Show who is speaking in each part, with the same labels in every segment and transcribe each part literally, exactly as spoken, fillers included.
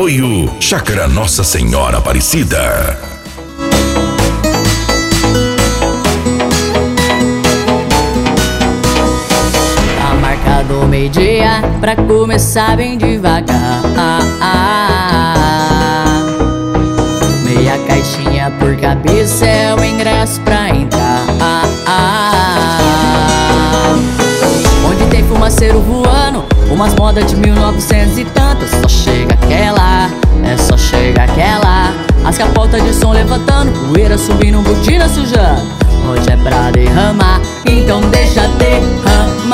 Speaker 1: Apoio Chácara Nossa Senhora Aparecida.
Speaker 2: Tá marcado meio-dia pra começar bem devagar. Meia caixinha por cabeça é o ingresso pra entrar. Onde tem fumaceiro voando, umas modas de mil e novecentos e tantas. Só chega aquela, é só chega aquela. As capotas de som levantando, poeira subindo, botina sujando. Hoje é pra derramar, então deixa derramar.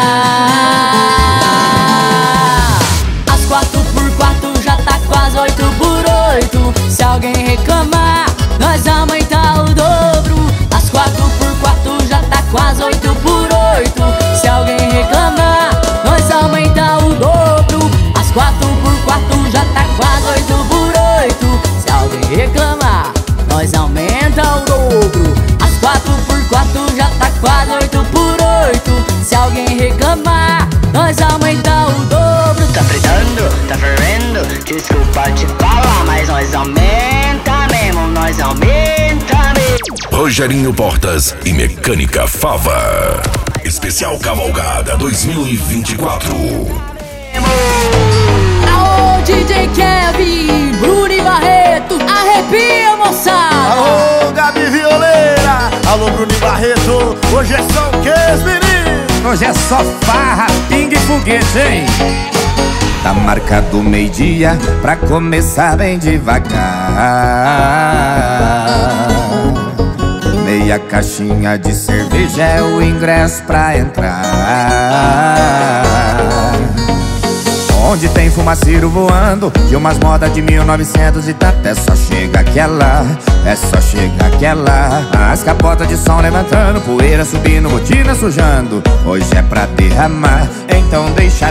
Speaker 2: As quatro por quatro já tá quase oito por oito. Se alguém reclamar, nós aumentar o dobro. As quatro por quatro já tá quase oito por oito. Se alguém reclamar, nós aumentar o dobro. As quatro por quatro já tá quase oito por oito. Se alguém reclamar, nós aumenta o dobro. As quatro por quatro já tá quase oito por oito. Se alguém reclamar, nós aumenta o dobro.
Speaker 3: Tá fritando, tá fervendo, desculpa te falar, mas nós aumenta mesmo, nós aumenta mesmo.
Speaker 1: Rogerinho Portas e Mecânica Fava. Especial Cavalgada dois mil e vinte e quatro.
Speaker 2: Aô, D J Kevin, Bruno e Barreto, arrepia, moçada.
Speaker 4: Alô, Gabi Violeira, alô, Bruno e Barreto. Hoje é só o que, meninos?
Speaker 5: Hoje é só farra, pingue e foguete, hein? Tá marcado meio-dia pra começar bem devagar. Meia caixinha de cerveja é o ingresso pra entrar. Onde tem fumaceiro voando, de umas modas de mil e novecentos e tanto. É só chega aquela, é só chega aquela. As capotas de som levantando, poeira subindo, botina sujando. Hoje é pra derramar, então deixa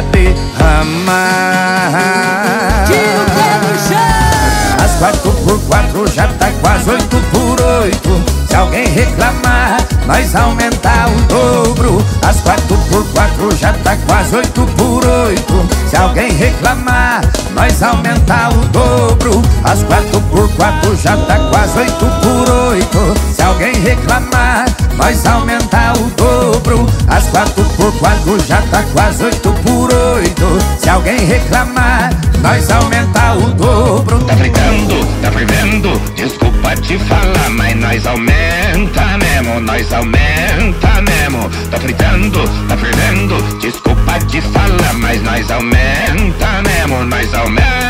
Speaker 5: derramar.
Speaker 2: Tira o pé no chão.
Speaker 5: As quatro por quatro já tá quase oito por oito. Se alguém reclamar, nós aumentar o dobro. As quatro por quatro já tá quase oito por oito. Se alguém reclamar, nós aumentar o dobro. As quatro por quatro já tá quase oito por oito. Se alguém reclamar, nós aumentar o dobro. As quatro por quatro já tá quase oito por oito. Se alguém reclamar, nós aumentar o dobro.
Speaker 6: Tá fritando, tá fervendo, desculpa te falar, mas nós aumenta mesmo, nós aumenta mesmo. Tá fritando, tá fervendo, desculpa te falar, mas nós aumenta mesmo, nós aumenta.